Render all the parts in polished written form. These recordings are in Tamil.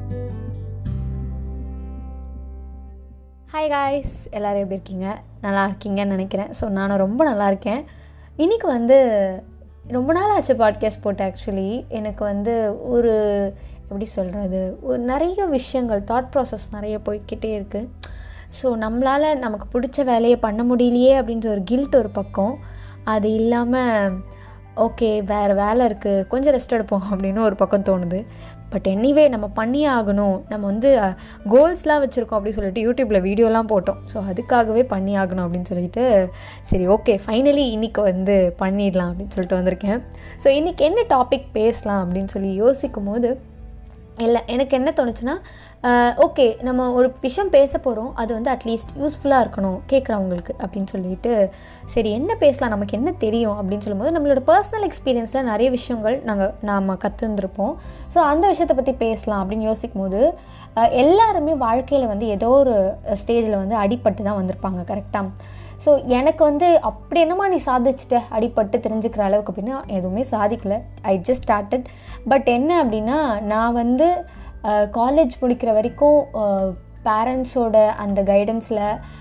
ஹாய் காய்ஸ், எல்லோரும் எப்படி இருக்கீங்க? நல்லா இருக்கீங்கன்னு நினைக்கிறேன். ஸோ நானும் ரொம்ப நல்லா இருக்கேன். இன்றைக்கி ரொம்ப நாள் ஆச்சு பாட்காஸ்ட் போட்டு. ஆக்சுவலி எனக்கு ஒரு எப்படி சொல்கிறது, ஒரு நிறைய விஷயங்கள் தாட் ப்ராசஸ் நிறைய போய்கிட்டே இருக்குது. ஸோ நம்மளால் நமக்கு பிடிச்ச வேலையை பண்ண முடியலையே அப்படின்ற ஒரு கில்ட் ஒரு பக்கம், அது இல்லாமல் ஓகே வேறு வேலை இருக்குது கொஞ்சம் ரெஸ்ட் எடுப்போம் அப்படின்னு ஒரு பக்கம் தோணுது. பட் எனிவே நம்ம பண்ணியே ஆகணும். நம்ம கோல்ஸ்லாம் வச்சுருக்கோம் அப்படின்னு சொல்லிட்டு யூடியூப்பில் வீடியோலாம் போட்டோம். ஸோ அதுக்காகவே பண்ணி ஆகணும் அப்படின்னு சொல்லிட்டு சரி ஓகே ஃபைனலி இன்றைக்கி பண்ணிடலாம் அப்படின்னு சொல்லிட்டு வந்திருக்கேன். ஸோ இன்றைக்கி என்ன டாபிக் பேசலாம் அப்படின்னு சொல்லி யோசிக்கும் போது எனக்கு என்ன தோணுச்சுன்னா, ஓகே நம்ம ஒரு விஷயம் பேச போகிறோம், அது அட்லீஸ்ட் யூஸ்ஃபுல்லாக இருக்கணும் கேட்குறவங்களுக்கு அப்படின்னு சொல்லிட்டு சரி என்ன பேசலாம், நமக்கு என்ன தெரியும் அப்படின்னு சொல்லும்போது நம்மளோட பர்சனல் எக்ஸ்பீரியன்ஸில் நிறைய விஷயங்கள் நாம் கற்றுருந்துருப்போம். ஸோ அந்த விஷயத்தை பற்றி பேசலாம் அப்படின்னு யோசிக்கும் போது எல்லாருமே வாழ்க்கையில் ஏதோ ஒரு ஸ்டேஜில் அடிபட்டு தான் வந்திருப்பாங்க. கரெக்டாக? ஸோ எனக்கு அப்படி என்னமா நீ சாதிச்சுட்ட அடிபட்டு தெரிஞ்சுக்கிற அளவுக்கு அப்படின்னா எதுவுமே சாதிக்கலை. I just started. பட் என்ன அப்படின்னா, நான் காலேஜ் முடிக்கிற வரைக்கும் பேரண்ட்ஸோட அந்த கைடன்ஸில்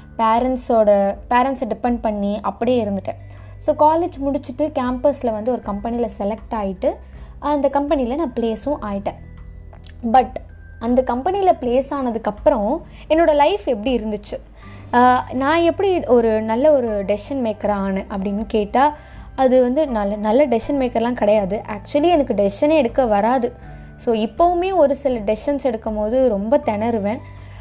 பேரண்ட்ஸை டிபெண்ட் பண்ணி அப்படியே இருந்துட்டேன். ஸோ காலேஜ் முடிச்சுட்டு கேம்பஸில் ஒரு கம்பெனியில் செலக்ட் ஆகிட்டு அந்த கம்பெனியில் நான் ப்ளேஸும் ஆகிட்டேன். பட் அந்த கம்பெனியில் ப்ளேஸ் ஆனதுக்கப்புறம் என்னோடய லைஃப் எப்படி இருந்துச்சு, நான் எப்படி நல்ல ஒரு டெசிஷன் மேக்கராக ஆனேன் அப்படின்னு கேட்டால் அது நல்ல டெசிஷன் மேக்கர்லாம் கிடையாது. ஆக்சுவலி எனக்கு டெசிஷனே எடுக்க வராது. ஸோ இப்போவுமே ஒரு சில டெசிஷன்ஸ் எடுக்கும் போது ரொம்ப திணறுவேன்.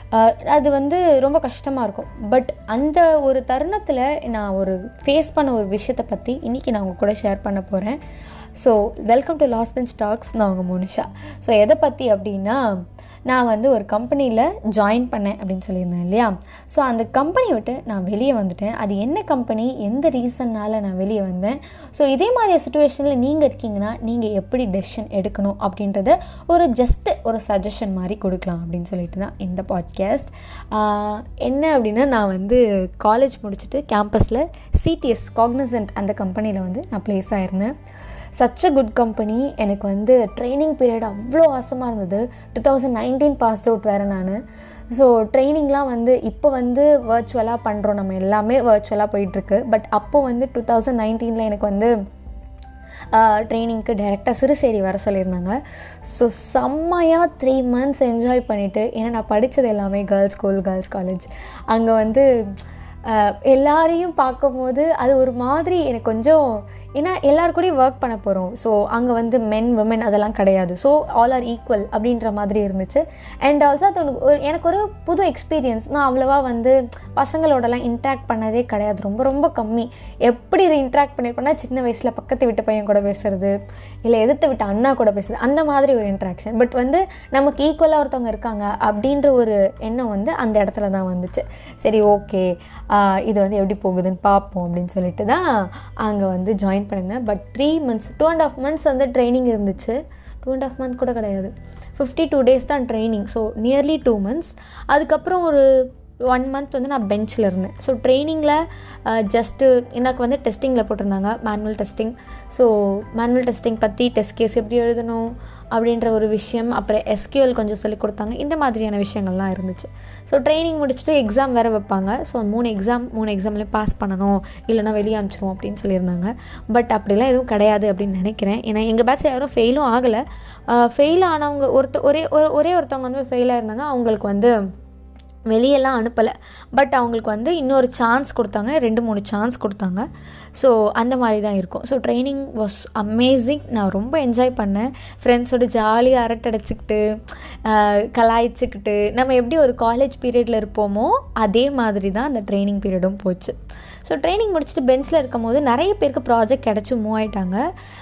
அது ரொம்ப கஷ்டமாக இருக்கும். பட் அந்த ஒரு தருணத்தில் நான் ஃபேஸ் பண்ண ஒரு விஷயத்தை பற்றி இன்றைக்கி நான் உங்கள் கூட ஷேர் பண்ண போகிறேன். So welcome to last bench talks. நான் உங்கள் மோனிஷா. ஸோ எதை பற்றி அப்படின்னா, நான் ஒரு கம்பெனியில் ஜாயின் பண்ணேன் அப்படின்னு சொல்லியிருந்தேன் இல்லையா. ஸோ அந்த கம்பெனியை விட்டு நான் வெளியே வந்துட்டேன். அது என்ன கம்பெனி, எந்த ரீசன்னால் நான் வெளியே வந்தேன், ஸோ இதே மாதிரி சுச்சுவேஷனில் நீங்கள் இருக்கீங்கன்னா நீங்கள் எப்படி டெசிஷன் எடுக்கணும் அப்படின்றத ஜஸ்ட்டு ஒரு சஜஷன் மாதிரி கொடுக்கலாம் அப்படின்னு சொல்லிட்டு தான் இந்த பாட்காஸ்ட். என்ன அப்படின்னா, நான் காலேஜ் முடிச்சுட்டு கேம்பஸில் சிடிஎஸ் காக்னிசன்ட் அந்த கம்பெனியில் நான் ப்ளேஸ் ஆகிருந்தேன். Such a good company. எனக்கு ட்ரைனிங் பீரியட் அவ்வளோ ஆசமாக இருந்தது. 2019 பாஸ் அவுட் வேறு நான். ஸோ ட்ரைனிங்லாம் இப்போ வர்ச்சுவலாக பண்ணுறோம், நம்ம எல்லாமே வர்ச்சுவலாக போயிட்டுருக்கு. பட் அப்போது 2019 எனக்கு ட்ரைனிங்க்கு டைரெக்டாக சிறுசேரி வர சொல்லியிருந்தாங்க. ஸோ செம்மையாக 3 months என்ஜாய் பண்ணிவிட்டு, ஏன்னா நான் படித்தது எல்லாமே கேர்ள்ஸ் ஸ்கூல் கேர்ள்ஸ் காலேஜ். அங்கே எல்லாரையும் பார்க்கும்போது அது ஒரு மாதிரி எனக்கு கொஞ்சம், ஏன்னா எல்லாருக்கூடையும் ஒர்க் பண்ண போகிறோம். ஸோ அங்கே மென் விமன் அதெல்லாம் கிடையாது. ஸோ ஆல் ஆர் ஈக்குவல் அப்படின்ற மாதிரி இருந்துச்சு. அண்ட் ஆல்சோ அது எனக்கு ஒரு புது எக்ஸ்பீரியன்ஸ். நான் அவ்வளோவா பசங்களோடலாம் இன்ட்ராக்ட் பண்ணதே கிடையாது, ரொம்ப ரொம்ப கம்மி. எப்படி இன்ட்ராக்ட் பண்ணியிருப்பேன்னா, சின்ன வயசில் பக்கத்து வீட்டு பையன் கூட பேசுகிறது, இல்லை எதிர்த்து விட்டு அண்ணா கூட பேசுறது, அந்த மாதிரி ஒரு இன்ட்ராக்ஷன். பட் நமக்கு ஈக்குவலாக ஒருத்தவங்க இருக்காங்க அப்படின்ற ஒரு எண்ணம் அந்த இடத்துல தான் வந்துச்சு. சரி ஓகே இது எப்படி போகுதுன்னு பார்ப்போம் அப்படின்னு சொல்லிட்டு தான் அங்கே ஜாயின் பண்ணியிருந்தேன். பட் 3 months 2.5 months ட்ரைனிங் இருந்துச்சு. 2.5 months கூட கிடையாது, 52 days தான் ட்ரைனிங். So nearly 2 months. அதுக்கப்புறம் ஒரு 1 month நான் பெஞ்சில் இருந்தேன். ஸோ ட்ரைனிங்கில் ஜஸ்ட்டு எனக்கு டெஸ்டிங்கில் போட்டிருந்தாங்க, manual testing. So manual testing பற்றி டெஸ்ட் கேஸ் எப்படி எழுதணும் அப்படின்ற ஒரு விஷயம், அப்புறம் எஸ்கியூஎல் கொஞ்சம் சொல்லிக் கொடுத்தாங்க. இந்த மாதிரியான விஷயங்கள்லாம் இருந்துச்சு. ஸோ ட்ரைனிங் முடிச்சுட்டு எக்ஸாம் வேறு வைப்பாங்க. ஸோ 3 எக்ஸாம்லேயும் பாஸ் பண்ணணும், இல்லைனா வெளியே அனுப்பிச்சிருவோம் அப்படின்னு சொல்லியிருந்தாங்க. பட் அப்படிலாம் எதுவும் கிடையாது அப்படின்னு நினைக்கிறேன். ஏன்னா எங்கள் பேட்சில் யாரும் ஃபெயிலும் ஆகலை. ஃபெயில் ஆனவங்க ஒரே ஒருத்தவங்க ஃபெயிலாக இருந்தாங்க. அவங்களுக்கு வெளியெல்லாம் அனுப்பலை. பட் அவங்களுக்கு இன்னொரு சான்ஸ் கொடுத்தாங்க, 2-3 சான்ஸ் கொடுத்தாங்க. ஸோ அந்த மாதிரி தான் இருக்கும். So training was amazing. நான் ரொம்ப என்ஜாய் பண்ணேன். ஃப்ரெண்ட்ஸோடு ஜாலியாக அரட்டடைச்சிக்கிட்டு கலாய்ச்சிக்கிட்டு நம்ம எப்படி ஒரு காலேஜ் பீரியடில் இருப்போமோ அதே மாதிரி தான் அந்த ட்ரைனிங் பீரியடும் போச்சு. ஸோ ட்ரைனிங் முடிச்சுட்டு பெஞ்சில் இருக்கும் போது நிறைய பேருக்கு ப்ராஜெக்ட் கிடச்சி மூவ் ஆகிட்டாங்க.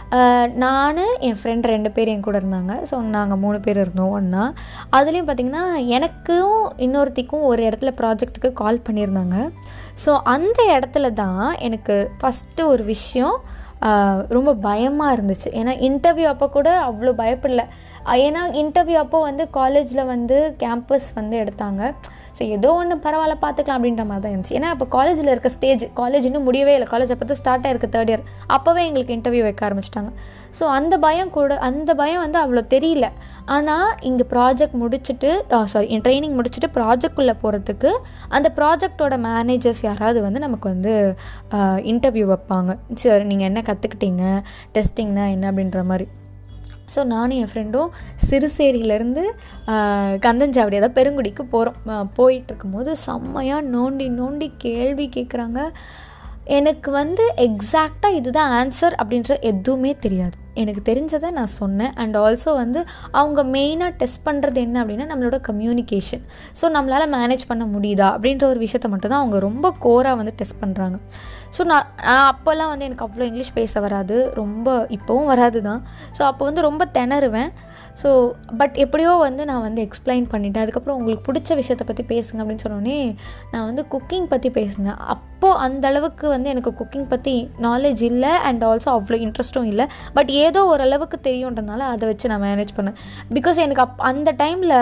நான் என் ஃப்ரெண்ட் 2 பேர் என் கூட இருந்தாங்க. ஸோ நாங்கள் 3 பேர் இருந்தோம் ஒன்றா. அதுலேயும் பார்த்திங்கன்னா எனக்கும் இன்னொருத்திக்கும் ஒரு இடத்துல ப்ராஜெக்ட்டுக்கு கால் பண்ணியிருந்தாங்க. ஸோ அந்த இடத்துல தான் எனக்கு ஃபஸ்ட்டு ஒரு விஷயம் ரொம்ப பயமாக இருந்துச்சு. ஏன்னா இன்டர்வியூ அப்போ கூட அவ்வளோ பயப்படல. ஏன்னா இன்டர்வியூ அப்போ காலேஜில் கேம்பஸ் எடுத்தாங்க. ஸோ ஏதோ ஒன்று பரவாயில்ல பார்த்துக்கலாம் அப்படின்ற மாதிரி தான் இருந்துச்சு. ஏன்னா இப்போ காலேஜில் இருக்க ஸ்டேஜ், காலேஜ் இன்னும் முடியவே இல்லை, காலேஜ் அப்போ தான் ஸ்டார்ட் ஆகிருக்கு 3rd year, அப்போவே எங்களுக்கு இன்டர்வியூ வைக்க ஆரம்பிச்சிட்டாங்க. ஸோ அந்த பயம் அவ்வளோ தெரியல. ஆனால் இங்கே ப்ராஜெக்ட் முடிச்சுட்டு என் ட்ரைனிங் முடிச்சுட்டு ப்ராஜெக்ட்குள்ளே போகிறதுக்கு அந்த ப்ராஜெக்டோட மேனேஜர்ஸ் யாராவது வந்து நமக்கு வந்து இன்டர்வியூ வைப்பாங்க. சரி நீங்கள் என்ன கற்றுக்கிட்டீங்க, டெஸ்டிங்னா என்ன அப்படின்ற மாதிரி. ஸோ நானும் என் ஃப்ரெண்டும் சிறுசேரியிலேருந்து கந்தஞ்சாவடி அதாவது பெருங்குடிக்கு போகிறோம். போயிட்டுருக்கும்போது செம்மையாக நோண்டி கேள்வி கேட்குறாங்க. எனக்கு வந்து எக்ஸாக்டாக இதுதான் ஆன்சர் அப்படின்ற எதுவுமே தெரியாது. எனக்கு தெரிஞ்சதை நான் சொன்னேன். அண்ட் ஆல்சோ வந்து அவங்க மெயினாக டெஸ்ட் பண்ணுறது என்ன அப்படின்னா நம்மளோட கம்யூனிகேஷன். ஸோ நம்மளால் மேனேஜ் பண்ண முடியுதா அப்படின்ற ஒரு விஷயத்த மட்டும்தான் அவங்க ரொம்ப கோராக வந்து டெஸ்ட் பண்ணுறாங்க. ஸோ நான் அப்போல்லாம் வந்து எனக்கு அவ்வளோ இங்கிலீஷ் பேச வராது, ரொம்ப இப்போவும் வராது தான். ஸோ அப்போ வந்து ரொம்ப திணறுவேன். ஸோ பட் எப்படியோ வந்து நான் வந்து எக்ஸ்பிளைன் பண்ணிட்டேன். அதுக்கப்புறம் உங்களுக்கு பிடிச்ச விஷயத்தை பற்றி பேசுங்க அப்படின்னு சொன்னோடனே நான் வந்து குக்கிங் பற்றி பேசினேன். அப்போது அந்தளவுக்கு வந்து எனக்கு குக்கிங் பற்றி நாலேஜ் இல்லை அண்ட் ஆல்சோ அவ்வளோ இன்ட்ரெஸ்ட்டும் இல்லை. பட் ஏதோ ஓரளவுக்கு தெரியுன்றதுனால அதை வச்சு நான் மேனேஜ் பண்ணேன். பிகாஸ் எனக்கு அந்த டைமில்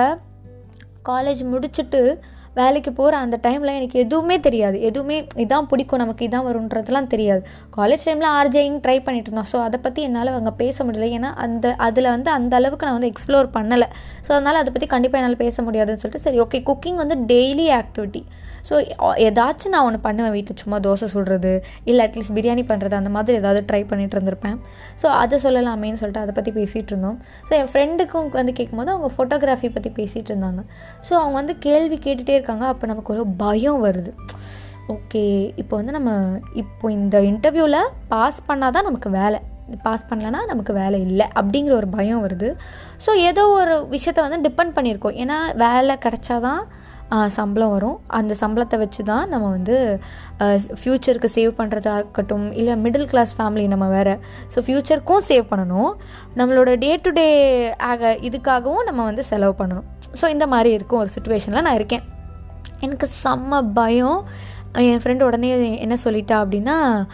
காலேஜ் முடிச்சுட்டு வேலைக்கு போகிற அந்த டைமில் எனக்கு எதுவுமே தெரியாது. எதுவுமே இதான் பிடிக்கும், நமக்கு இதான் வரும்ன்றதுலாம் தெரியாது. காலேஜ் டைமில் ஆர்ஜேயிங் ட்ரை பண்ணிட்டு இருந்தோம். ஸோ அதை பற்றி என்னால் அங்கே பேச முடியல. ஏன்னா அதில் வந்து அந்த அளவுக்கு நான் வந்து எக்ஸ்ப்ளோர் பண்ணலை. ஸோ அதனால் அதை பற்றி கண்டிப்பாக என்னால் பேச முடியாதுன்னு சொல்லிட்டு சரி ஓகே குக்கிங் வந்து டெய்லி ஆக்டிவிட்டி. ஸோ ஏதாச்சும் நான் ஒன்று பண்ணுவேன் வீட்டில், சும்மா தோசை சுடுறது இல்லை அட்லீஸ்ட் பிரியாணி பண்ணுறது, அந்த மாதிரி ஏதாவது ட்ரை பண்ணிட்டு இருந்திருப்பேன். ஸோ அதை சொல்லலாமேன்னு சொல்லிட்டு அதை பற்றி பேசிகிட்டு இருந்தோம். ஸோ என் ஃப்ரெண்டுக்கும் வந்து கேட்கும்போது அவங்க ஃபோட்டோகிராஃபி பற்றி பேசிகிட்டு இருந்தாங்க. ஸோ அவங்க வந்து கேள்வி கேட்டுகிட்டே இருக்காங்க. அப்போ நமக்கு ஒரு பயம் வருது. ஓகே இப்போ வந்து நம்ம இப்போ இந்த இன்டர்வியூவில் பாஸ் பண்ணால் தான் நமக்கு வேலை, பாஸ் பண்ணலன்னா நமக்கு வேலை இல்லை அப்படிங்கிற ஒரு பயம் வருது. ஸோ ஏதோ ஒரு விஷயத்த வந்து டிபெண்ட் பண்ணியிருக்கோம். ஏன்னா வேலை கிடச்சாதான் சம்பளம் வரும். அந்த சம்பளத்தை வச்சு தான் நம்ம வந்து ஃப்யூச்சருக்கு சேவ் பண்ணுறதா இருக்கட்டும், இல்லை மிடில் கிளாஸ் ஃபேமிலி நம்ம வேறு. ஸோ ஃப்யூச்சருக்கும் சேவ் பண்ணணும், நம்மளோட டே டு டே இதுக்காகவும் நம்ம வந்து செலவு பண்ணணும். ஸோ இந்த மாதிரி இருக்கும் ஒரு சுச்சுவேஷனில் நான் இருக்கேன். எனக்கு செம்ம பயம். என் ஃப்ரெண்டு உடனே என்ன சொல்லிட்டா அப்படின்னா,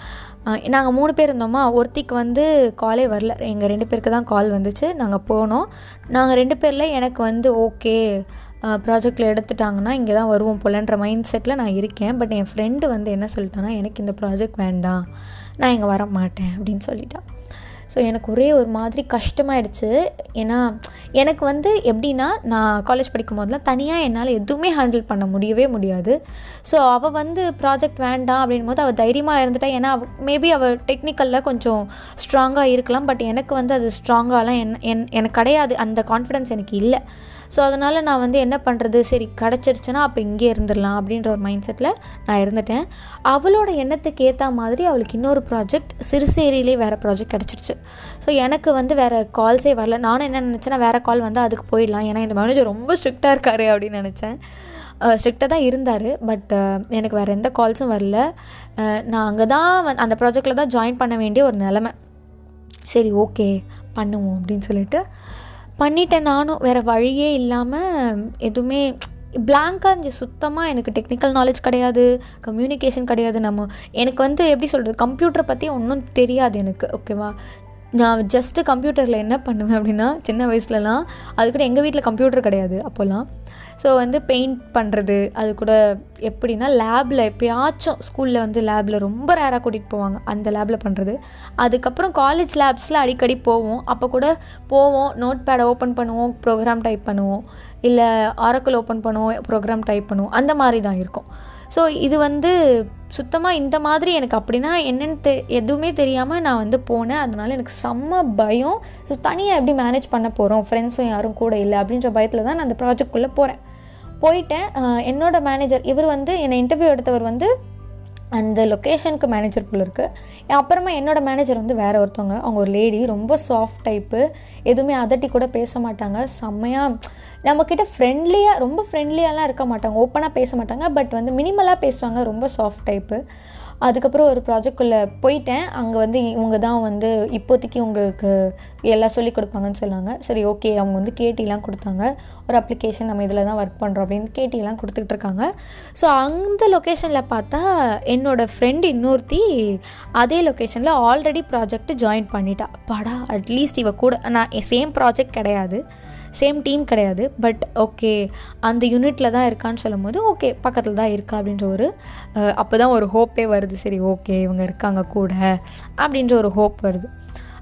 நாங்கள் 3 பேர் இருந்தோமா, ஒருத்திக்கு வந்து காலே வரல, எங்கள் 2 பேருக்கு தான் கால் வந்துச்சு. நாங்கள் போனோம். நாங்கள் 2 பேரில் எனக்கு வந்து ஓகே ப்ராஜெக்டில் எடுத்துட்டாங்கன்னா இங்கே தான் வருவோம் போலன்ற மைண்ட் செட்டில் நான் இருக்கேன். பட் என் ஃப்ரெண்டு வந்து என்ன சொல்லிட்டான்னா, எனக்கு இந்த ப்ராஜெக்ட் வேண்டாம், நான் இங்கே வர மாட்டேன் அப்படின்னு சொல்லிட்டான். ஸோ எனக்கு ஒரே ஒரு மாதிரி கஷ்டமாயிடுச்சு. ஏன்னா எனக்கு வந்து எப்படின்னா, நான் காலேஜ் படிக்கும் போதெல்லாம் தனியாக என்னால் எதுவுமே ஹேண்டில் பண்ண முடியாது. ஸோ அவள் வந்து ப்ராஜெக்ட் வேண்டாம் அப்படின் போது அவள் தைரியமாக இருந்துட்டா. ஏன்னா மேபி அவள் டெக்னிக்கலில் கொஞ்சம் ஸ்ட்ராங்காக இருக்கலாம். பட் எனக்கு வந்து அது ஸ்ட்ராங்காலாம் எனக்கு கிடையாது, அந்த கான்ஃபிடென்ஸ் எனக்கு இல்லை. ஸோ அதனால் நான் வந்து என்ன பண்ணுறது, சரி கிடச்சிருச்சுன்னா அப்போ இங்கே இருந்துடலாம் அப்படின்ற ஒரு மைண்ட் செட்டில் நான் இருந்துட்டேன். அவளோட எண்ணத்துக்கு ஏற்ற மாதிரி அவளுக்கு இன்னொரு ப்ராஜெக்ட் சிறுசேரியிலே வேறு ப்ராஜெக்ட் கிடச்சிருச்சு. ஸோ எனக்கு வந்து வேறு கால்ஸே வரல. நானும் என்ன நினச்சேன்னா வேறு கால் வந்து அதுக்கு போயிடலாம், ஏன்னா இந்த மேனேஜர் ரொம்ப ஸ்ட்ரிக்டாக இருக்காரு அப்படின்னு நினச்சேன். ஸ்ட்ரிக்டாக தான் இருந்தார். பட் எனக்கு வேறு எந்த கால்ஸும் வரல. நான் அங்கே தான் அந்த ப்ராஜெக்டில் தான் ஜாயின் பண்ண வேண்டிய ஒரு நிலமை. சரி ஓகே பண்ணுவோம் அப்படின்னு சொல்லிட்டு பண்ணிட்டேன். நானும் வேறு வழியே இல்லாமல் எதுவுமே பிளாங்காக இருந்துச்சு. சுத்தமாக எனக்கு டெக்னிக்கல் நாலேஜ் கிடையாது, கம்யூனிகேஷன் கிடையாது. எனக்கு வந்து எப்படி சொல்கிறது, கம்ப்யூட்டரை பற்றி ஒன்றும் தெரியாது எனக்கு. ஓகேவா, நான் ஜஸ்ட்டு கம்ப்யூட்டரில் என்ன பண்ணுவேன் அப்படின்னா, சின்ன வயசுலலாம் அது கூட எங்கள் வீட்டில் கம்ப்யூட்டர் கிடையாது அப்போல்லாம். ஸோ வந்து பெயிண்ட் பண்ணுறது, அது கூட எப்படின்னா லேபில் எப்போயாச்சும் ஸ்கூலில் வந்து லேபில் ரொம்ப ரேராக கூட்டிகிட்டு போவாங்க, அந்த லேபில் பண்ணுறது. அதுக்கப்புறம் காலேஜ் லேப்ஸில் அடிக்கடி போவோம். அப்போ கூட போவோம், நோட் பேடை ஓப்பன் பண்ணுவோம், ப்ரோக்ராம் டைப் பண்ணுவோம், இல்லை ஆரக்கிள் ஓப்பன் பண்ணுவோம், ப்ரோக்ராம் டைப் பண்ணுவோம், அந்த மாதிரி தான் இருக்கும். ஸோ இது வந்து சுத்தமாக இந்த மாதிரி எனக்கு அப்படின்னா என்னென்னு எதுவுமே தெரியாமல் நான் வந்து போனேன். அதனால எனக்கு செம்ம பயம். ஸோ தனியாக எப்படி மேனேஜ் பண்ண போகிறோம், ஃப்ரெண்ட்ஸும் யாரும் கூட இல்லை அப்படின்ற பயத்தில் தான் நான் அந்த ப்ராஜெக்ட்குள்ளே போயிட்டேன். என்னோட மேனேஜர் இவர் வந்து என்னை இன்டர்வியூ எடுத்தவர் வந்து அந்த லொக்கேஷனுக்கு மேனேஜர் போல் இருக்குது. அப்புறமா என்னோடய மேனேஜர் வந்து வேறு ஒருத்தவங்க, அவங்க ஒரு லேடி, ரொம்ப சாஃப்ட் டைப்பு, எதுவுமே அதட்டி கூட பேச மாட்டாங்க. செம்மையாக நம்மக்கிட்ட ஃப்ரெண்ட்லியாக, ரொம்ப ஃப்ரெண்ட்லியாலாம் இருக்க மாட்டாங்க, ஓப்பனாக பேச மாட்டாங்க. பட் வந்து மினிமலாக பேசுவாங்க, ரொம்ப சாஃப்ட் டைப்பு. அதுக்கப்புறம் ஒரு ப்ராஜெக்ட்குள்ளே போயிட்டேன். அங்கே வந்து இவங்க தான் வந்து இப்போதைக்கு உங்களுக்கு எல்லாம் சொல்லிக் கொடுப்பாங்கன்னு சொன்னாங்க. சரி ஓகே, அவங்க வந்து கேட்டிலாம் கொடுத்தாங்க. ஒரு அப்ளிகேஷன் நம்ம இதில் தான் ஒர்க் பண்ணுறோம் அப்படின்னு கேட்டிலாம் கொடுத்துக்கிட்டு இருக்காங்க. ஸோ அந்த லொக்கேஷனில் பார்த்தா என்னோடய ஃப்ரெண்டு இன்னொருத்தி அதே லொக்கேஷனில் ஆல்ரெடி ப்ராஜெக்ட் ஜாயின் பண்ணிட்டா. படா அட்லீஸ்ட் இவ கூட நான் சேம் ப்ராஜெக்ட் கிடையாது, சேம் டீம் கிடையாது, பட் ஓகே அந்த யூனிட்டில் தான் இருக்கான்னு சொல்லும் போது ஓகே பக்கத்தில் தான் இருக்கா அப்படின்ற ஒரு அப்போ தான் ஒரு ஹோப்பே வருது. சரி ஓகே இவங்க இருக்காங்க கூட அப்படின்ற ஒரு ஹோப் வருது.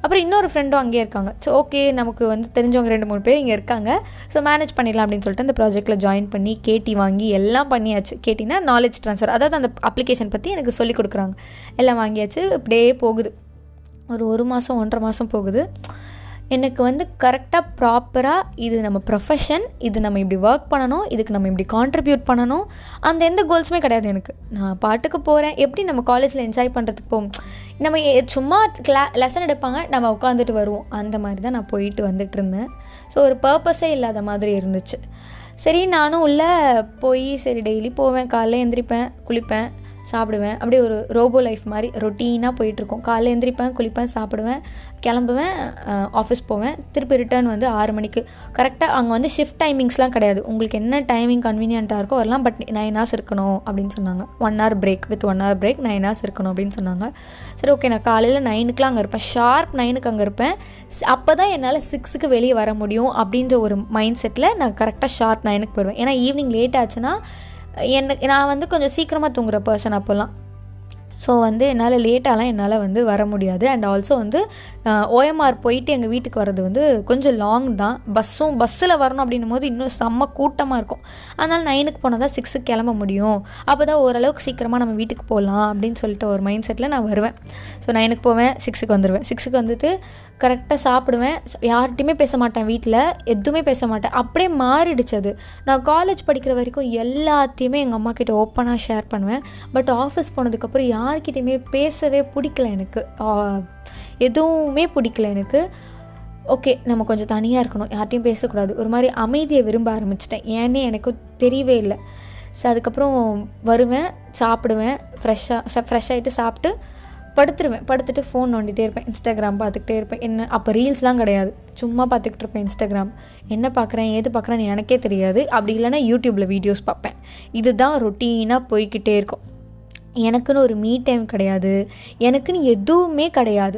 அப்புறம் இன்னொரு ஃப்ரெண்டும் அங்கேயே இருக்காங்க. ஸோ ஓகே, நமக்கு வந்து தெரிஞ்சவங்க 2-3 பேர் இங்கே இருக்காங்க, ஸோ மேனேஜ் பண்ணிடலாம் அப்படின்னு சொல்லிட்டு அந்த ப்ராஜெக்ட்டில் ஜாயின் பண்ணி கேட்டி வாங்கி எல்லாம் பண்ணியாச்சு. கேட்டினா நாலேஜ் ட்ரான்ஸ்ஃபர், அதாவது அந்த அப்ளிகேஷன் பற்றி எனக்கு சொல்லிக் கொடுக்குறாங்க. எல்லாம் வாங்கியாச்சு. இப்படியே போகுது. ஒரு மாதம் 1.5 மாதம் போகுது. எனக்கு வந்து கரெக்டாக ப்ராப்பராக இது நம்ம ப்ரொஃபஷன், இது நம்ம இப்படி ஒர்க் பண்ணணும், இதுக்கு நம்ம இப்படி கான்ட்ரிபியூட் பண்ணணும், அந்த எந்த கோல்ஸுமே கிடையாது எனக்கு. நான் பாட்டுக்கு போகிறேன். எப்படி நம்ம காலேஜில் என்ஜாய் பண்ணுறதுக்கு போவோம், நம்ம சும்மா லெசன் எடுப்பாங்க, நம்ம உட்காந்துட்டு வருவோம், அந்த மாதிரி தான் நான் போயிட்டு வந்துட்டு இருந்தேன். ஸோ ஒரு பர்பஸே இல்லாத மாதிரி இருந்துச்சு. சரி, நானும் உள்ளே போய் சரி டெய்லி போவேன், காலைல எந்திரிப்பேன், குளிப்பேன், சாப்பிடுவேன். அப்படியே ஒரு ரோபோ லைஃப் மாதிரி ரொட்டீனாக போயிட்டுருக்கோம். காலைல எந்திரிப்பேன், குளிப்பேன், சாப்பிடுவேன், கிளம்புவேன், ஆஃபீஸ் போவேன், திருப்பி ரிட்டர்ன் வந்து 6 மணிக்கு. கரெக்டாக அங்கே வந்து ஷிஃப்ட் டைமிங்ஸ்லாம் கிடையாது, உங்களுக்கு என்ன டைமிங் கன்வீனியண்ட்டாக இருக்கோ வரலாம், பட் 9 hours இருக்கணும் அப்படின்னு சொன்னாங்க. 1 hour break, with 1 hour break 9 hours இருக்கணும் அப்படின்னு சொன்னாங்க. சரி ஓகே, நான் காலையில் 9க்குலாம் அங்கே இருப்பேன், ஷார்ப் 9க்கு அங்கே இருப்பேன். அப்போ தான் என்னால் 6க்கு வெளியே வர முடியும் அப்படின்ற ஒரு மைண்ட் செட்டில் நான் கரெக்டாக ஷார்ப் 9க்கு போயிடுவேன். ஏன்னா ஈவினிங் லேட் ஆச்சுன்னா நான் வந்து கொஞ்சம் சீக்கிரமாக தூங்குற பர்சன் அப்போல்லாம். ஸோ வந்து என்னால் வந்து வர முடியாது. அண்ட் ஆல்சோ வந்து ஓஎம்ஆர் போயிட்டு எங்கள் வீட்டுக்கு வர்றது வந்து கொஞ்சம் லாங் தான். பஸ்ஸில் வரணும் அப்படின்னும் போது இன்னும் செம்ம கூட்டமாக இருக்கும். அதனால் 9க்கு போனால் தான் 6க்கு கிளம்ப முடியும், அப்போ தான் ஓரளவுக்கு சீக்கிரமாக நம்ம வீட்டுக்கு போகலாம் அப்படின்னு சொல்லிட்டு ஒரு மைண்ட் செட்டில் நான் வருவேன். ஸோ 9க்கு போவேன், 6க்கு வந்துடுவேன். 6க்கு வந்துட்டு கரெக்டாக சாப்பிடுவேன், யார்கிட்டையுமே பேச மாட்டேன், வீட்டில் எதுவுமே பேச மாட்டேன். அப்படியே மாறிடுச்சு அது. நான் காலேஜ் படிக்கிற வரைக்கும் எல்லாத்தையுமே எங்கள் அம்மா கிட்ட ஓப்பனாக ஷேர் பண்ணுவேன். பட் ஆஃபீஸ் போனதுக்கப்புறம் யார்கிட்டையுமே பேசவே பிடிக்கல எனக்கு, எதுவுமே பிடிக்கல எனக்கு. ஓகே, நம்ம கொஞ்சம் தனியாக இருக்கணும், யார்கிட்டையும் பேசக்கூடாது, ஒரு மாதிரி அமைதியை விரும்ப ஆரம்பிச்சிட்டேன். ஏன்னே எனக்கு தெரியவே இல்லை. ஸோ அதுக்கப்புறம் வருவேன், சாப்பிடுவேன், ஃப்ரெஷ் ஆகிட்டு சாப்பிட்டு படுத்துருவேன். படுத்துட்டு ஃபோன் நோண்டிகிட்டே இருப்பேன், இன்ஸ்டாகிராம் பார்த்துக்கிட்டே இருப்பேன். என்ன அப்போ ரீல்ஸ்லாம் கிடையாது, சும்மா பார்த்துக்கிட்டு இருப்பேன் இன்ஸ்டாகிராம். என்ன பார்க்குறேன், ஏது பார்க்குறேன்னு எனக்கே தெரியாது. அப்படி இல்லைனா யூடியூப்பில் வீடியோஸ் பார்ப்பேன். இதுதான் ரொட்டீனாக போய்கிட்டே இருக்கும். எனக்குன்னு ஒரு மீ டைம் கிடையாது, எனக்குன்னு எதுவுமே கிடையாது.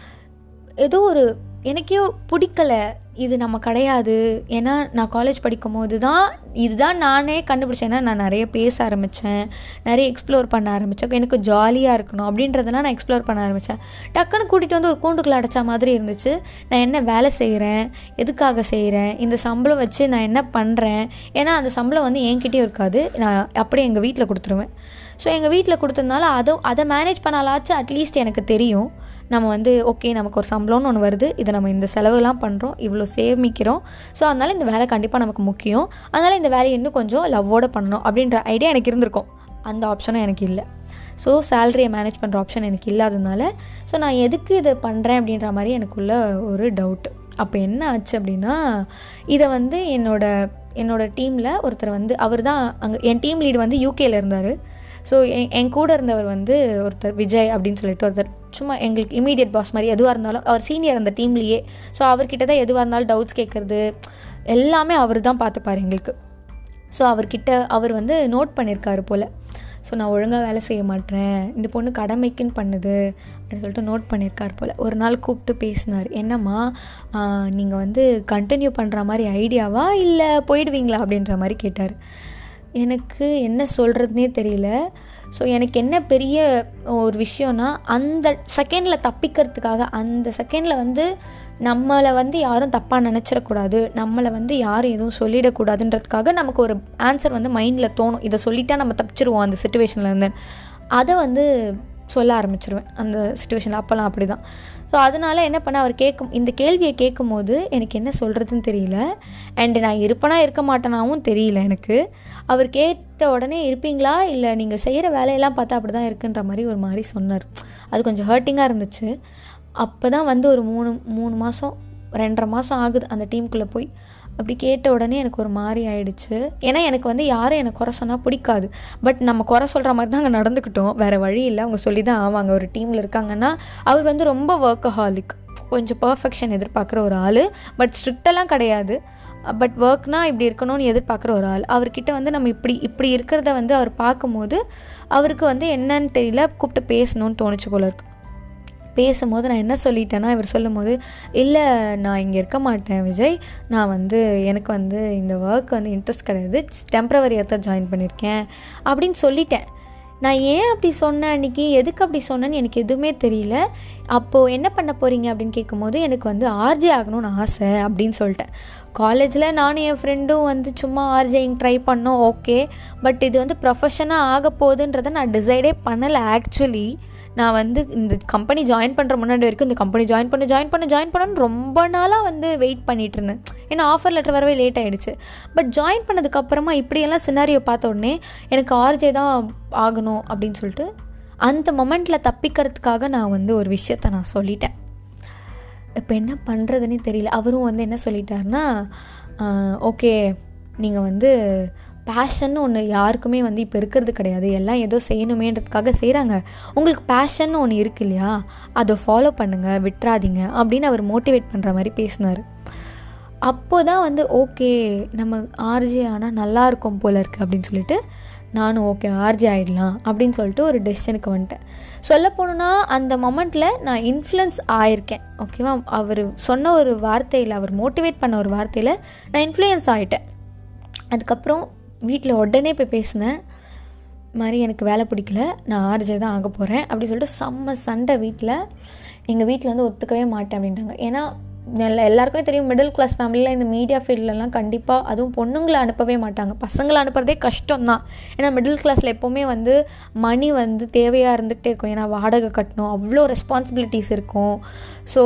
ஏதோ ஒரு எனக்கே பிடிக்கலை, இது நம்ம கிடையாது. ஏன்னா நான் காலேஜ் படிக்கும் போது தான் இதுதான் நானே கண்டுபிடிச்சேன். ஏன்னா நான் நிறைய பேச ஆரம்பித்தேன், நிறைய எக்ஸ்ப்ளோர் பண்ண ஆரம்பித்தேன். எனக்கு ஜாலியாக இருக்கணும் அப்படின்றதெல்லாம் நான் எக்ஸ்ப்ளோர் பண்ண ஆரம்பித்தேன். டக்குன்னு கூட்டிகிட்டு வந்து ஒரு கூண்டுக்குள்ளே அடைச்சா மாதிரி இருந்துச்சு. நான் என்ன வேலை செய்கிறேன், எதுக்காக செய்கிறேன், இந்த சம்பளம் வச்சு நான் என்ன பண்ணுறேன். ஏன்னா அந்த சம்பளம் வந்து என்கிட்டயும் இருக்காது, நான் அப்படியே எங்கள் வீட்டில் கொடுத்துருவேன். ஸோ எங்கள் வீட்டில் கொடுத்ததுனால அதை மேனேஜ் பண்ணாலாச்சும் அட்லீஸ்ட் எனக்கு தெரியும், நம்ம வந்து ஓகே நமக்கு ஒரு சம்பளம்னு ஒன்று வருது, இதை நம்ம இந்த செலவுலாம் பண்ணுறோம், இவ்வளோ சேமிக்கிறோம், ஸோ அதனால் இந்த வேலை கண்டிப்பாக நமக்கு முக்கியம், அதனால் இந்த வேலையை இன்னும் கொஞ்சம் லவ்வோடு பண்ணணும் அப்படின்ற ஐடியா எனக்கு இருந்திருக்கும். அந்த ஆப்ஷனும் எனக்கு இல்லை. ஸோ சேலரியை மேனேஜ் பண்ணுற ஆப்ஷன் எனக்கு இல்லாததுனால ஸோ நான் எதுக்கு இதை பண்ணுறேன் அப்படின்ற மாதிரி எனக்குள்ள ஒரு டவுட்டு. அப்போ என்ன ஆச்சு அப்படின்னா, இதை வந்து என்னோட டீமில் ஒருத்தர் வந்து, அவர் தான் அங்கே என் டீம் லீடு வந்து யூகேயில் இருந்தார். ஸோ என் கூட இருந்தவர் வந்து ஒருத்தர் விஜய் அப்படின்னு சொல்லிட்டு ஒருத்தர், சும்மா எங்களுக்கு இமீடியட் பாஸ் மாதிரி, எதுவாக இருந்தாலும் அவர் சீனியர் அந்த டீம்லேயே. ஸோ அவர்கிட்ட தான் எதுவாக இருந்தாலும் டவுட்ஸ் கேட்குறது எல்லாமே அவர் தான் பார்த்துப்பார் எங்களுக்கு. ஸோ அவர் வந்து நோட் பண்ணியிருக்காரு போல். ஸோ நான் ஒழுங்காக வேலை செய்ய மாட்டேன், இந்த பொண்ணு கடமைக்குன்னு பண்ணுது அப்படின்னு சொல்லிட்டு நோட் பண்ணியிருக்கார் போல். ஒரு நாள் கூப்பிட்டு பேசினார். என்னம்மா நீங்கள் வந்து கண்டினியூ பண்ணுற மாதிரி ஐடியாவா இல்லை போயிடுவீங்களா அப்படின்ற மாதிரி கேட்டார். எனக்கு என்ன சொல்கிறதுனே தெரியல. ஸோ எனக்கு என்ன பெரிய ஒரு விஷயம்னா, அந்த செகண்டில் தப்பிக்கிறதுக்காக, அந்த செகண்டில் வந்து நம்மளை வந்து யாரும் தப்பாக நினச்சிடக்கூடாது, நம்மளை வந்து யாரும் எதுவும் சொல்லிடக்கூடாதுன்றதுக்காக நமக்கு ஒரு ஆன்சர் வந்து மைண்டில் தோணும், இதை சொல்லிட்டா நம்ம தப்பிச்சிருவோம் அந்த சுச்சுவேஷன்லேருந்து. அதை வந்து சொல்ல ஆரம்பிச்சிருவேன் அந்த சுச்சுவேஷனில். அப்போல்லாம் அப்படி தான். ஸோ அதனால் என்ன பண்ண, அவர் இந்த கேள்வியை கேட்கும் போது எனக்கு என்ன சொல்கிறதுன்னு தெரியல. அண்டு நான் இருப்பேனா இருக்க மாட்டேனாவும் தெரியல எனக்கு. அவர் கேட்ட உடனே இருப்பீங்களா இல்லை நீங்கள் செய்கிற வேலையெல்லாம் பார்த்தா அப்படி தான் இருக்குன்ற மாதிரி ஒரு மாதிரி சொன்னார். அது கொஞ்சம் ஹர்ட்டிங்காக இருந்துச்சு. அப்போ தான் வந்து ஒரு 3 மாதம் 2.5 மாதம் ஆகுது அந்த டீமுக்குள்ளே போய். அப்படி கேட்ட உடனே எனக்கு ஒரு மாதிரி ஆயிடுச்சு. ஏன்னா எனக்கு வந்து யாரும் எனக்கு குறை சொன்னால் பிடிக்காது. பட் நம்ம குறை சொல்கிற மாதிரி தான் அங்கே நடந்துக்கிட்டோம், வேறு வழி இல்லை, அவங்க சொல்லி தான் ஆவாங்க. ஒரு டீமில் இருக்காங்கன்னா அவர் வந்து ரொம்ப ஒர்க்கஹாலிக், கொஞ்சம் பர்ஃபெக்ஷன் எதிர்பார்க்குற ஒரு ஆள். பட் ஸ்ட்ரிக்டெல்லாம் கிடையாது, பட் ஒர்க்னால் இப்படி இருக்கணும்னு எதிர்பார்க்குற ஒரு ஆள். அவர்கிட்ட வந்து நம்ம இப்படி இருக்கிறத வந்து அவர் பார்க்கும்போது அவருக்கு வந்து என்னன்னு தெரியல, கூப்பிட்டு பேசணும்னு தோணுச்சு போல இருக்கு. பேசும்போது நான் என்ன சொல்லிட்டேன்னா, இவர் சொல்லும் போது, இல்லை நான் இங்கே இருக்க மாட்டேன் விஜய், நான் வந்து எனக்கு வந்து இந்த ஒர்க் வந்து இன்ட்ரெஸ்ட் கிடையாது, டெம்ப்ரவரியாக தான் ஜாயின் பண்ணியிருக்கேன் அப்படின்னு சொல்லிட்டேன். நான் ஏன் அப்படி சொன்னேன் அன்றைக்கி, எதுக்கு அப்படி சொன்னேன்னு எனக்கு எதுவுமே தெரியல. அப்போது என்ன பண்ண போகிறீங்க அப்படின்னு கேட்கும்போது எனக்கு வந்து ஆர்ஜே ஆகணும்னு ஆசை அப்படின்னு சொல்லிட்டேன். காலேஜில் நானும் என் ஃப்ரெண்டும் வந்து சும்மா ஆர்ஜேயிங் ட்ரை பண்ணோம், ஓகே. பட் இது வந்து ப்ரொஃபஷனாக ஆக போகுதுன்றதை நான் டிசைடே பண்ணலை. ஆக்சுவலி நான் வந்து இந்த கம்பெனி ஜாயின் பண்ணுற முன்னாடி வரைக்கும் இந்த கம்பெனி ஜாயின் பண்ணணும்னு ரொம்ப நாளாக வந்து வெயிட் பண்ணிகிட்டு இருந்தேன். ஏன்னா ஆஃபர் லெட்டர் வரவே லேட் ஆகிடுச்சு. பட் ஜாயின் பண்ணதுக்கப்புறமா இப்படியெல்லாம் சினாரியோ பார்த்த உடனே எனக்கு ஆர்ஜே தான் ஆகணும் அப்படின்னு சொல்லிட்டு அந்த மொமெண்ட்டில் தப்பிக்கிறதுக்காக நான் வந்து ஒரு விஷயத்த நான் சொல்லிட்டேன். இப்போ என்ன பண்ணுறதுன்னே தெரியல. அவரும் வந்து என்ன சொல்லிட்டாருன்னா, ஓகே நீங்கள் வந்து பேஷன் ஒன்று யாருக்குமே வந்து இப்போ இருக்கிறது கிடையாது, எல்லாம் ஏதோ செய்யணுமேன்றதுக்காக செய்கிறாங்க. உங்களுக்கு பேஷன் ஒன்று இருக்கு இல்லையா, அதை ஃபாலோ பண்ணுங்கள், விட்டுறாதீங்க அப்படின்னு அவர் மோட்டிவேட் பண்ணுற மாதிரி பேசினார். அப்போ தான் வந்து ஓகே நம்ம ஆர்ஜே ஆனால் நல்லாயிருக்கும் போல இருக்குது அப்படின்னு சொல்லிட்டு நானும் ஓகே ஆர்ஜே ஆகிடலாம் அப்படின்னு சொல்லிட்டு ஒரு டெசிஷனுக்கு வந்துட்டேன். சொல்ல போனோன்னா அந்த மொமெண்ட்டில் நான் இன்ஃப்ளூயன்ஸ் ஆகியிருக்கேன். ஓகேவா, அவர் சொன்ன ஒரு வார்த்தையில், அவர் மோட்டிவேட் பண்ண ஒரு வார்த்தையில் நான் இன்ஃப்ளூயன்ஸ் ஆகிட்டேன். அதுக்கப்புறம் வீட்டில் உடனே போய் பேசினேன், மாதிரி எனக்கு வேலை பிடிக்கல, நான் ஆர்ஜே தான் ஆக போகிறேன் அப்படி சொல்லிட்டு செம்ம சண்டை வீட்டில். எங்கள் வீட்டில் வந்து ஒத்துக்கவே மாட்டேன் அப்படின்ட்டாங்க. ஏன்னா எல்லாருக்குமே தெரியும், மிடில் கிளாஸ் ஃபேமிலியில் இந்த மீடியா ஃபீல்ட்லலாம் கண்டிப்பாக அதுவும் பொண்ணுங்களை அனுப்பவே மாட்டாங்க, பசங்களை அனுப்புறதே கஷ்டம்தான். ஏன்னா மிடில் கிளாஸில் எப்போவுமே வந்து மணி வந்து தேவையாக இருந்துகிட்டே இருக்கும். ஏன்னா வாடகை கட்டணும், அவ்வளோ ரெஸ்பான்சிபிலிட்டிஸ் இருக்கும். ஸோ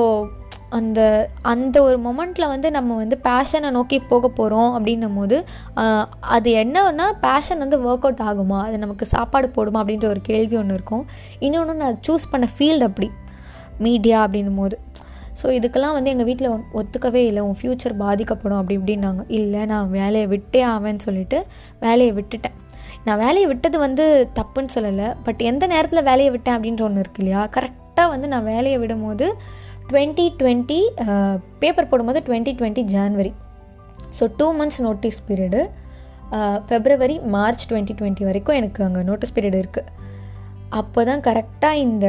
அந்த ஒரு மொமெண்ட்டில் வந்து நம்ம வந்து பேஷனை நோக்கி போக போகிறோம் அப்படின்னும் போது அது என்னன்னா பேஷன் வந்து ஒர்க் அவுட் ஆகுமா, அது நமக்கு சாப்பாடு போடுமா அப்படின்ற ஒரு கேள்வி ஒன்று இருக்கும். இன்னொன்று நான் சூஸ் பண்ண ஃபீல்டு அப்படி மீடியா அப்படின்னும் போது. ஸோ இதுக்கெல்லாம் வந்து எங்கள் வீட்டில் ஒத்துக்கவே இல்லை, உன் ஃப்யூச்சர் பாதிக்கப்படும் அப்படி இப்படின்னாங்க. இல்லை நான் வேலையை விட்டே ஆவேன்னு சொல்லிட்டு வேலையை விட்டுட்டேன். நான் வேலையை விட்டது வந்து தப்புன்னு சொல்லலை, பட் எந்த நேரத்தில் வேலையை விட்டேன் அப்படின்ற ஒன்று இருக்கு இல்லையா. கரெக்டாக வந்து நான் வேலையை விடும்போது 2020 பேப்பர் போடும்போது 2020 January. So 2 months notice period. February March 2020 வரைக்கும் எனக்கு அங்கே நோட்டீஸ் பீரியட் இருக்குது. அப்போ தான் கரெக்டாக இந்த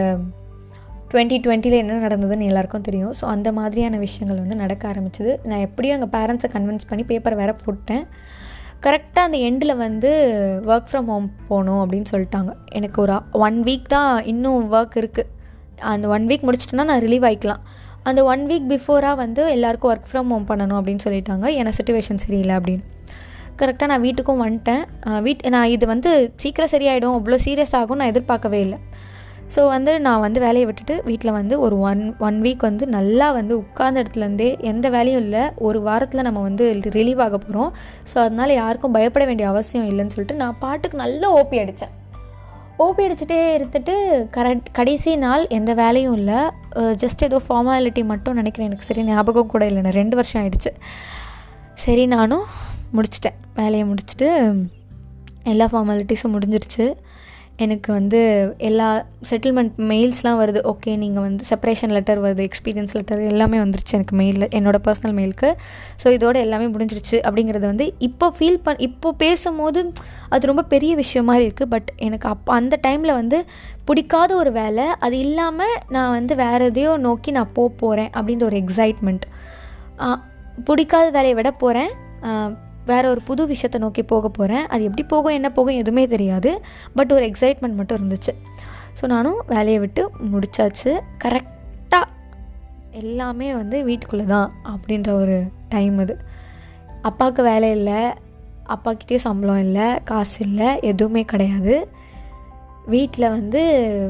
2020 என்ன நடந்ததுன்னு எல்லாருக்கும் தெரியும். ஸோ அந்த மாதிரியான விஷயங்கள் வந்து நடக்க ஆரம்பிச்சிது. நான் எப்படியும் எங்கள் பேரண்ட்ஸை கன்வின்ஸ் பண்ணி பேப்பர் வேறு போட்டேன். கரெக்டாக அந்த எண்டில் வந்து ஒர்க் ஃப்ரம் ஹோம் போகணும் அப்படின்னு சொல்லிட்டாங்க. எனக்கு ஒரு 1 week தான் இன்னும் ஒர்க் இருக்குது. அந்த 1 week முடிச்சிட்டேன்னா நான் ரிலீவ் ஆகிக்கலாம். அந்த 1 week பிஃபோராக வந்து எல்லாேருக்கும் ஒர்க் ஃப்ரம் ஹோம் பண்ணணும் அப்படின்னு சொல்லிட்டாங்க. ஏன்னா சிச்சுவேஷன் சரியில்லை அப்படின்னு. கரெக்டாக நான் வீட்டுக்கும் வந்துட்டேன். நான் இது வந்து சீக்கிரம் சரியாயிடும், அவ்வளோ சீரியஸ் ஆகும் நான் எதிர்பார்க்கவே இல்லை. ஸோ வந்து நான் வந்து வேலையை விட்டுட்டு வீட்டில் வந்து ஒரு ஒன் வீக் வந்து நல்லா வந்து உட்கார்ந்த இடத்துலேருந்தே எந்த வேலையும் இல்லை, ஒரு வாரத்தில் நம்ம வந்து ரிலீவ் ஆக போகிறோம். ஸோ அதனால் யாருக்கும் பயப்பட வேண்டிய அவசியம் இல்லைன்னு சொல்லிட்டு நான் பாட்டுக்கு நல்லா ஓபி அடித்தேன். ஓபி அடிச்சுட்டே இருந்துட்டு கடைசி நாள் எந்த வேலையும் இல்லை, ஜஸ்ட் ஏதோ ஃபார்மாலிட்டி மட்டும் நினைக்கிறேன், எனக்கு சரி ஞாபகம் கூட இல்லை, 2 வருஷம் ஆகிடுச்சு. சரி நானும் முடிச்சிட்டேன், வேலையை முடிச்சுட்டு எல்லா ஃபார்மாலிட்டிஸும் முடிஞ்சிருச்சு. எனக்கு வந்து எல்லா செட்டில்மெண்ட் மெயில்ஸ்லாம் வருது. ஓகே நீங்கள் வந்து செப்பரேஷன் லெட்டர் வருது, எக்ஸ்பீரியன்ஸ் லெட்டர் எல்லாமே வந்துருச்சு எனக்கு மெயிலில், என்னோடய பர்சனல் மெயிலுக்கு. ஸோ இதோட எல்லாமே முடிஞ்சிருச்சு அப்படிங்கிறத வந்து இப்போ பேசும்போது அது ரொம்ப பெரிய விஷயம் மாதிரி இருக்குது. பட் எனக்கு அந்த டைமில் வந்து பிடிக்காத ஒரு வேலை, அது இல்லாமல் நான் வந்து வேறு எதையோ நோக்கி நான் போகிறேன் அப்படின்ற ஒரு எக்ஸைட்மெண்ட். பிடிக்காத வேலையை விட போகிறேன், வேறு ஒரு புது விஷயத்தை நோக்கி போக போகிறேன். அது எப்படி போகும் என்ன போகும் எதுவுமே தெரியாது, பட் ஒரு எக்ஸைட்மெண்ட் மட்டும் இருந்துச்சு. ஸோ நானும் வேலையை விட்டு முடித்தாச்சு. கரெக்டாக எல்லாமே வந்து வீட்டுக்குள்ளே தான் அப்படின்ற ஒரு டைம் அது. அப்பாவுக்கு வேலை இல்லை, அப்பாக்கிட்டேயும் சம்பளம் இல்லை, காசு இல்லை, எதுவுமே கிடையாது. வீட்டில் வந்து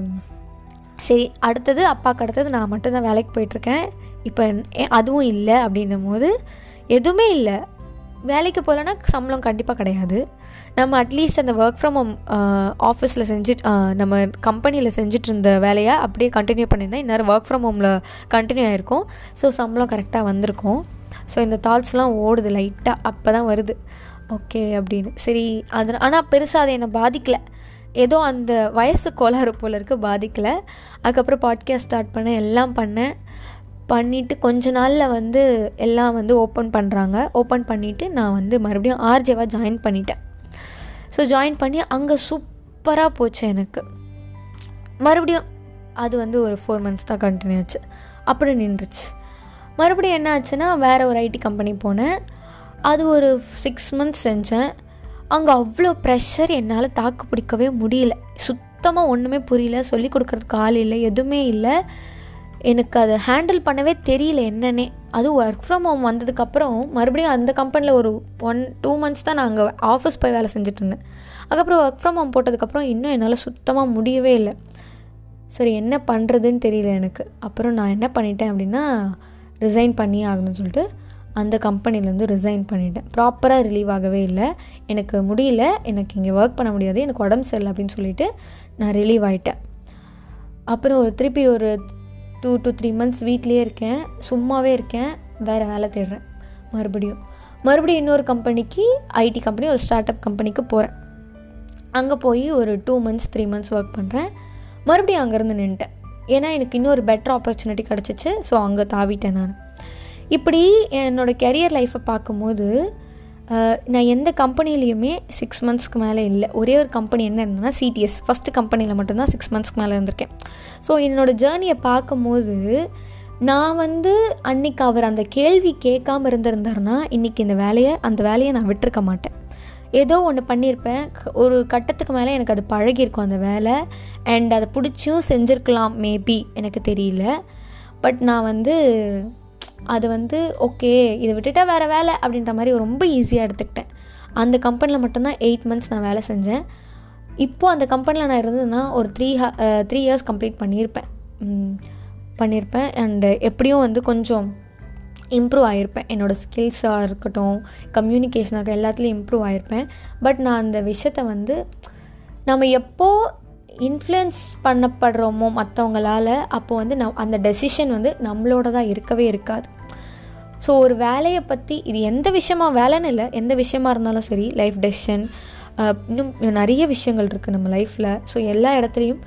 சரி அடுத்தது அப்பாவுக்கு அடுத்தது நான் மட்டும்தான் வேலைக்கு போயிட்டுருக்கேன். இப்போ அதுவும் இல்லை அப்படின்னும் போது எதுவுமே இல்லை. வேலைக்கு போகலன்னா சம்பளம் கண்டிப்பாக கிடையாது. நம்ம அட்லீஸ்ட் அந்த ஒர்க் ஃப்ரம் ஹோம் ஆஃபீஸில் நம்ம கம்பெனியில் செஞ்சுட்டு இருந்த வேலையை அப்படியே கண்டினியூ பண்ணியிருந்தேன், இந்நேரம் ஒர்க் ஃப்ரம் ஹோமில் கண்டினியூ ஆகிருக்கும். ஸோ சம்பளம் கரெக்டாக வந்திருக்கும். ஸோ இந்த தாட்ஸ்லாம் ஓடுது லைட்டாக, அப்போ தான் வருது ஓகே அப்படின்னு. சரி அது ஆனால் பெருசாக அதை என்னை பாதிக்கலை, ஏதோ அந்த வயசு கோளாறு போல் இருக்குது, பாதிக்கலை. அதுக்கப்புறம் பாட்காஸ்ட் ஸ்டார்ட் பண்ணேன், எல்லாம் பண்ணிவிட்டு கொஞ்ச நாளில் வந்து எல்லாம் வந்து ஓப்பன் பண்ணிவிட்டு நான் வந்து மறுபடியும் ஆர்ஜேவாக ஜாயின் பண்ணிட்டேன். ஸோ ஜாயின் பண்ணி அங்கே சூப்பராக போச்சு எனக்கு. மறுபடியும் அது வந்து ஒரு 4 months தான் கண்டினியூ ஆச்சு, அப்புறம் நின்றுச்சு. மறுபடியும் என்ன ஆச்சுன்னா வேறு ஒரு ஐடி கம்பெனி போனேன். அது ஒரு 6 months செஞ்சேன். அங்கே அவ்வளோ ப்ரெஷர், என்னால் தாக்கு பிடிக்கவே முடியல. சுத்தமாக ஒன்றுமே புரியல, சொல்லிக் கொடுக்குறதுக்கு ஆள் இல்லை, எதுவுமே இல்லை. எனக்கு அதை ஹேண்டில் பண்ணவே தெரியல என்னன்னே. அதுவும் ஒர்க் ஃப்ரம் ஹோம் வந்ததுக்கப்புறம் மறுபடியும் அந்த கம்பெனியில் ஒரு 1-2 months தான் நான் அங்கே ஆஃபீஸ் போய் வேலை செஞ்சுட்ருந்தேன். அதுக்கப்புறம் ஒர்க் ஃப்ரம் ஹோம் போட்டதுக்கப்புறம் இன்னும் என்னால் சுத்தமாக முடியவே இல்லை. சரி, என்ன பண்ணுறதுன்னு தெரியல எனக்கு. அப்புறம் நான் என்ன பண்ணிட்டேன் அப்படின்னா, ரிசைன் பண்ணி ஆகணும்னு சொல்லிட்டு அந்த கம்பெனிலேருந்து ரிசைன் பண்ணிட்டேன். ப்ராப்பராக ரிலீவ் ஆகவே இல்லை. எனக்கு முடியல, எனக்கு இங்கே ஒர்க் பண்ண முடியாது, எனக்கு உடம்பு சரியில்லை அப்படின்னு சொல்லிட்டு நான் ரிலீவ் ஆகிட்டேன். அப்புறம் திருப்பி ஒரு 2 to 3 months வீட்லேயே இருக்கேன், சும்மாவே இருக்கேன், வேறு வேலை தேடுறேன். மறுபடியும் இன்னொரு கம்பெனிக்கு, ஐடி கம்பெனி, ஒரு ஸ்டார்ட் அப் கம்பெனிக்கு போகிறேன். அங்கே போய் ஒரு 2 months 3 months ஒர்க் பண்ணுறேன். மறுபடியும் அங்கேருந்து நின்ட்டேன். ஏன்னா எனக்கு இன்னொரு பெட்டர் ஆப்பர்ச்சுனிட்டி கிடச்சிச்சு. ஸோ அங்கே தாவிட்டேன் நான். இப்படி என்னோடய கெரியர் லைஃப்பை பார்க்கும்போது நான் எந்த கம்பெனிலையுமே 6 monthsக்கு மேலே இல்லை. ஒரே ஒரு கம்பெனி என்ன இருந்ததுன்னா சிடிஎஸ், ஃபஸ்ட்டு கம்பெனியில் மட்டும்தான் 6 monthsக்கு மேலே இருந்திருக்கேன். ஸோ என்னோடய ஜேர்னியை பார்க்கும்போது நான் அன்றைக்கி அவர் அந்த கேள்வி கேட்காமல் இருந்திருந்தாருன்னா இன்றைக்கி அந்த வேலையை நான் விட்டுருக்க மாட்டேன். ஏதோ ஒன்று பண்ணியிருப்பேன். ஒரு கட்டத்துக்கு மேலே எனக்கு அது பழகியிருக்கும் அந்த வேலை. அண்ட் அதை பிடிச்சும் செஞ்சுருக்கலாம், மேபி, எனக்கு தெரியல. பட் நான் அது ஓகே, இதை விட்டுட்டா வேறு வேலை அப்படின்ற மாதிரி ரொம்ப ஈஸியாக எடுத்துக்கிட்டேன். அந்த கம்பெனியில் மட்டும்தான் 8 months நான் வேலை செஞ்சேன். இப்போது அந்த கம்பெனியில் நான் இருந்ததுன்னா ஒரு 3 years கம்ப்ளீட் பண்ணியிருப்பேன். அண்டு எப்படியும் கொஞ்சம் இம்ப்ரூவ் ஆகிருப்பேன். என்னோடய ஸ்கில்ஸாக இருக்கட்டும், கம்யூனிகேஷனாக எல்லாத்துலேயும் இம்ப்ரூவ் ஆகிருப்பேன். பட் நான் அந்த விஷயத்தை நம்ம எப்போ இன்ஃப்ளூயன்ஸ் பண்ணப்படுறோமோ மற்றவங்களால், அப்போது அந்த டெசிஷன் நம்மளோட தான் இருக்கவே இருக்காது. ஸோ ஒரு வேலையை பற்றி, இது எந்த விஷயமாக வேலைன்னு இல்லை, எந்த விஷயமா இருந்தாலும் சரி, லைஃப் டெசிஷன், இன்னும் நிறைய விஷயங்கள் இருக்குது நம்ம லைஃப்பில். ஸோ எல்லா இடத்துலையும்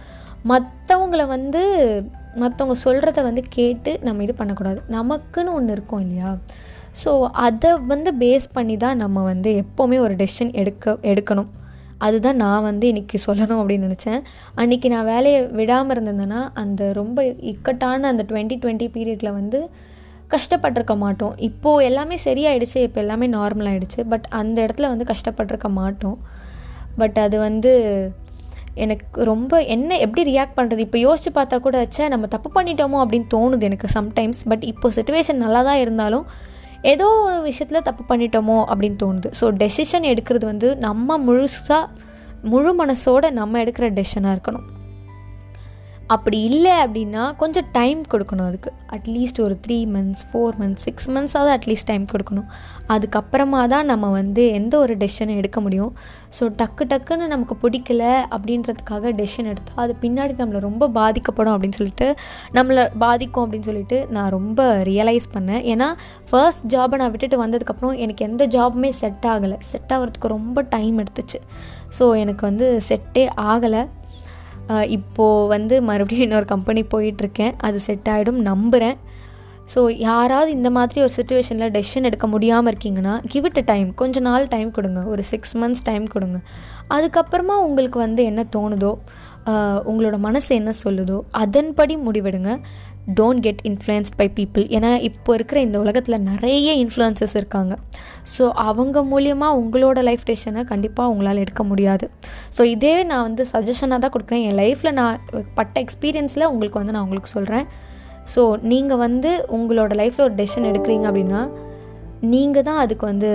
மற்றவங்க சொல்கிறத கேட்டு நம்ம இது பண்ணக்கூடாது. நமக்குன்னு ஒன்று இருக்கும் இல்லையா? ஸோ அதை பேஸ் பண்ணி தான் நம்ம எப்போவுமே ஒரு டெசிஷன் எடுக்கணும். அதுதான் நான் இன்றைக்கி சொல்லணும் அப்படின்னு நினச்சேன். அன்றைக்கி நான் வேலையை விடாமல் இருந்தேன்னா அந்த ரொம்ப இக்கட்டான அந்த 2020 பீரியடில் கஷ்டப்பட்டிருக்க மாட்டோம். இப்போது எல்லாமே சரியாயிடுச்சு, இப்போ எல்லாமே நார்மல் ஆகிடுச்சு. பட் அந்த இடத்துல கஷ்டப்பட்டிருக்க மாட்டோம். பட் அது எனக்கு ரொம்ப எப்படி ரியாக்ட் பண்ணுறது, இப்போ யோசித்து பார்த்தா கூட நம்ம தப்பு பண்ணிட்டோமோ அப்படின்னு தோணுது எனக்கு சம்டைம்ஸ். பட் இப்போ சிச்சுவேஷன் நல்லா தான் இருந்தாலும் ஏதோ ஒரு விஷயத்தில் தப்பு பண்ணிட்டோமோ அப்படின்னு தோணுது. ஸோ டெசிஷன் எடுக்கிறது நம்ம முழு மனசோடு நம்ம எடுக்கிற டெசிஷனாக இருக்கணும். அப்படி இல்லை அப்படின்னா கொஞ்சம் டைம் கொடுக்கணும். அதுக்கு அட்லீஸ்ட் ஒரு 3 months 4 months 6 months at least time கொடுக்கணும். அதுக்கப்புறமா தான் நம்ம எந்த ஒரு டெசிஷனை எடுக்க முடியும். ஸோ டக்குன்னு நமக்கு பிடிக்கல அப்படின்றதுக்காக டெசிஷன் எடுத்தால் அது பின்னாடி நம்மளை ரொம்ப பாதிக்கும் அப்படின்னு சொல்லிட்டு நான் ரொம்ப ரியலைஸ் பண்ணேன். ஏன்னா ஃபர்ஸ்ட் ஜாபை நான் விட்டுட்டு வந்ததுக்கப்புறம் எனக்கு எந்த ஜாபுமே செட் ஆகிறதுக்கு ரொம்ப டைம் எடுத்துச்சு. ஸோ எனக்கு செட்டே ஆகலை. இப்போது மறுபடியும் இன்னொரு கம்பெனி போயிட்டுருக்கேன். அது செட் ஆகிடும் நம்புகிறேன். ஸோ யாராவது இந்த மாதிரி ஒரு சிச்சுவேஷனில் டெசிஷன் எடுக்க முடியாமல் இருக்கீங்கன்னா, கிவ் இட் அ டைம். கொஞ்ச நாள் டைம் கொடுங்க, ஒரு 6 months டைம் கொடுங்க. அதுக்கப்புறமா உங்களுக்கு என்ன தோணுதோ, உங்களோட மனசு என்ன சொல்லுதோ அதன்படி முடிவெடுங்க. Don't get influenced by people. ஏன்னா இப்போ இருக்கிற இந்த உலகத்தில் நிறைய இன்ஃப்ளூயன்சஸ் இருக்காங்க. ஸோ அவங்க மூலியமாக உங்களோட லைஃப் டெசிஷனை கண்டிப்பாக உங்களால் எடுக்க முடியாது. ஸோ இதே நான் சஜஷனாக தான் கொடுக்குறேன். என் லைஃப்பில் நான் பட்ட எக்ஸ்பீரியன்ஸில் உங்களுக்கு நான் உங்களுக்கு சொல்கிறேன். ஸோ நீங்கள் உங்களோட லைஃப்பில் ஒரு டெசிஷன் எடுக்கிறீங்க அப்படின்னா நீங்கள் தான் அதுக்கு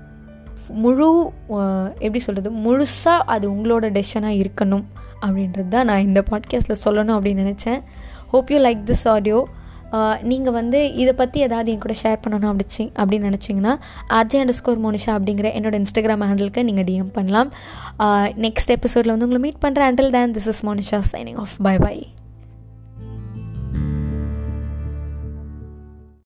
முழுசாக அது உங்களோட டெசிஷனாக இருக்கணும் அப்படின்றது தான் நான் இந்த பாட்காஸ்ட்டில் சொல்லணும் அப்படின்னு நினச்சேன். Hope you like this audio. நீங்கள் இதை பற்றி ஏதாவது என் கூட ஷேர் பண்ணணும் அப்படின்னு நினச்சிங்கன்னா @_Monisha அப்படிங்கிற என்னோட இன்ஸ்டாகிராம் ஹேண்டிலுக்கு நீங்கள் டிஎம் பண்ணலாம். நெக்ஸ்ட் எபிசோடில் உங்களை மீட் பண்ணுறேன். Until then, this is Monisha signing off. Bye bye.